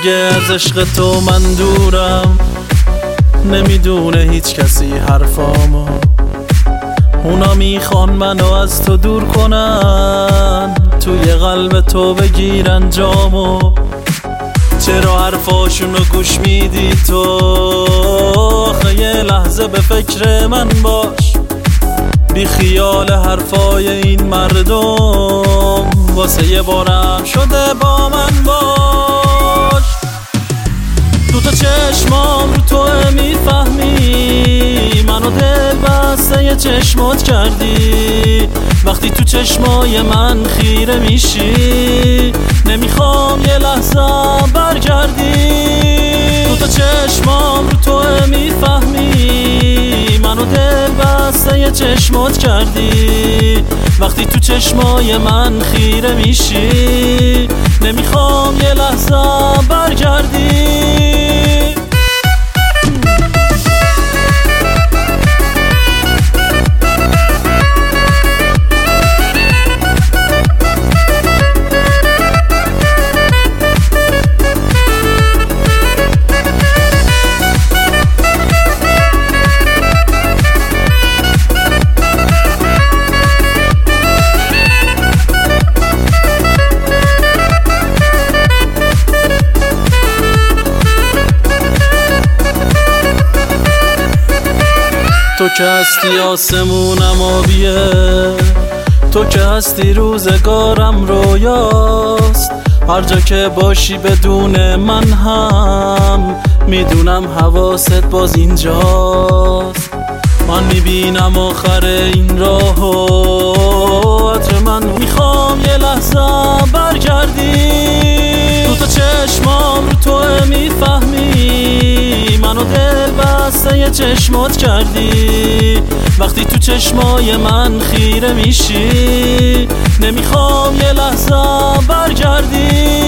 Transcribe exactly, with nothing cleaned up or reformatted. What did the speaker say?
میگه از عشق تو من دورم، نمیدونه هیچ کسی حرفامو. اونا میخوان منو از تو دور کنن، توی قلب تو بگیرن جامو. چرا حرفاشونو گوش میدی تو؟ آخه یه لحظه به فکر من باش، بی خیال حرفای این مردم. واسه یه بارم شده با من باش. دوتا چشمام رو تو میفهمی، منو دل بسته یه چشمات کردی. وقتی تو چشمای من خیره میشی، نمیخوام یه لحظه برگردی. دوتا چشمام رو تو میفهمی، منو دل بسته یه چشمات کردی. وقتی تو چشمای من خیره میشی، نمیخوام یه لحظه برگردی. تو که هستی آسمونم آبیه، تو که هستی روزگارم رویاست. هر جا که باشی بدون من هم میدونم حواست باز اینجاست. من میبینم آخر این راهو، عطر من میخوام یه لحظه برگردی. دوتا چشمام رو تو میفهمی، منو دل بسته یه چشمات کردی. وقتی تو چشمای من خیره میشی، نمیخوام یه لحظه برگردی.